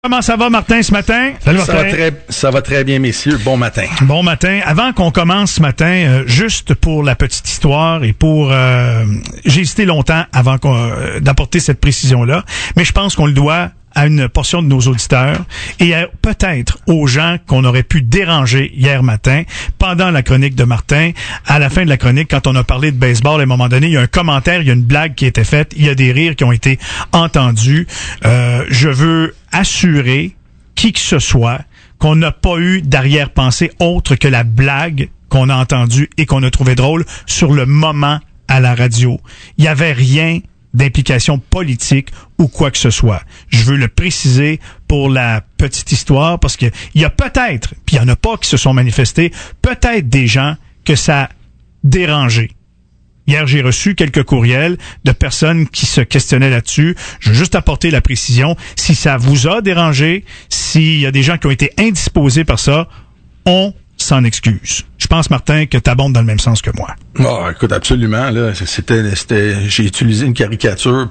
Comment ça va, Martin, ce matin? Salut, Martin. Ça va très bien, messieurs. Bon matin. Bon matin. Avant qu'on commence ce matin, juste pour la petite histoire et pour... j'ai hésité longtemps avant d'apporter cette précision-là, mais je pense qu'on le doit à une portion de nos auditeurs et peut-être aux gens qu'on aurait pu déranger hier matin pendant la chronique de Martin. À la fin de la chronique, quand on a parlé de baseball, à un moment donné, il y a un commentaire, il y a une blague qui a été faite, il y a des rires qui ont été entendus. Je veux assurer qui que ce soit qu'on n'a pas eu d'arrière-pensée autre que la blague qu'on a entendue et qu'on a trouvé drôle sur le moment à la radio. Il y avait rien d'implication politique ou quoi que ce soit. Je veux le préciser pour la petite histoire parce que il y a peut-être, puis il y en a pas qui se sont manifestés, peut-être des gens que ça a dérangé. Hier, j'ai reçu quelques courriels de personnes qui se questionnaient là-dessus. Je veux juste apporter la précision. Si ça vous a dérangé, s'il y a des gens qui ont été indisposés par ça, on s'en excuse. Je pense, Martin, que t'abondes dans le même sens que moi. Oh, écoute, absolument, là. J'ai utilisé une caricature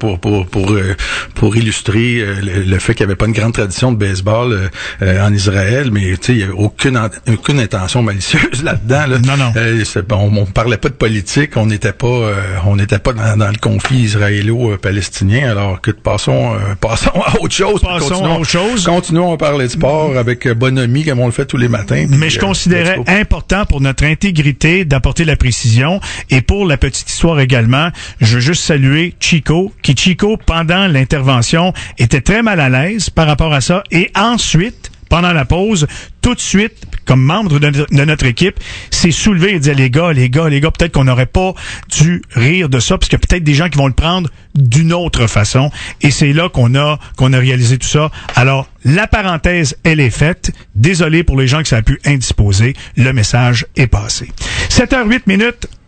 pour illustrer le fait qu'il n'y avait pas une grande tradition de baseball en Israël, mais tu sais, il n'y avait aucune intention malicieuse là-dedans, là. Non. On parlait pas de politique, on n'était pas dans le conflit israélo-palestinien. Alors, écoute, passons à autre chose. Continuons à parler de sport avec bonhomie, comme on le fait tous les matins. Mais je considérais important pour notre intégrité d'apporter la précision. Et pour la petite histoire également, je veux juste saluer Chico, pendant l'intervention, était très mal à l'aise par rapport à ça. Et ensuite, pendant la pause, tout de suite, comme membre de notre équipe, s'est soulevé et disait, les gars, peut-être qu'on n'aurait pas dû rire de ça, parce qu'il y a peut-être des gens qui vont le prendre d'une autre façon. Et c'est là qu'on a réalisé tout ça. Alors, la parenthèse, elle est faite. Désolé pour les gens que ça a pu indisposer. Le message est passé. 7h08.